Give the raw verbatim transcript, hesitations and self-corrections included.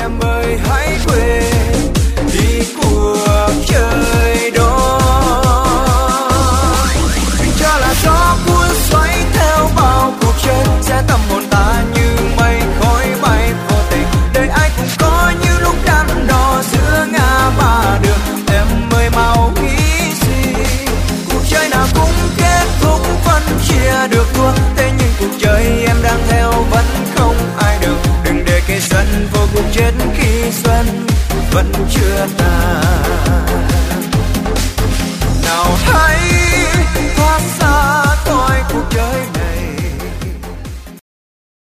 em ơi hãy quên đi cuộc chơi đó. Đừng cho là gió cuốn xoáy theo bao cuộc chơi sẽ tâm hồn ta như mây khói bay vô tình. Đời ai cũng có những lúc đắn đo giữa ngã ba đường, em ơi mau nghĩ gì. Cuộc chơi nào cũng kết thúc vẫn chia được thua, thế nhưng cuộc chơi em đang theo vẫn không ai được. Đừng để cây xuân vô cùng chết khi xuân vẫn chưa tàn. Nào hãy thoát xa khỏi cuộc chơi.